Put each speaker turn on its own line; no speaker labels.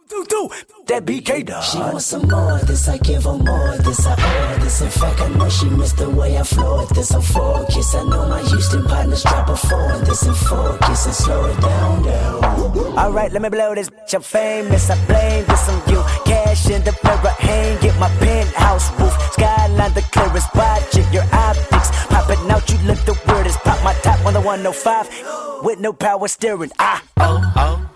That BK dog.
She wants some more of this, I give her more of this, I owe her this. In fact, I know she missed the way I flow with this. I'm focused, I know my Houston partners drop a four in this and focus and slow it down.
Alright, let me blow this bitch, I'm famous, I blame this on you. Cash in the mirror, hang, get my penthouse roof. Skyline the clearest, watching your optics. Popping out, you look the weirdest. Pop my top on the 105 with no power steering.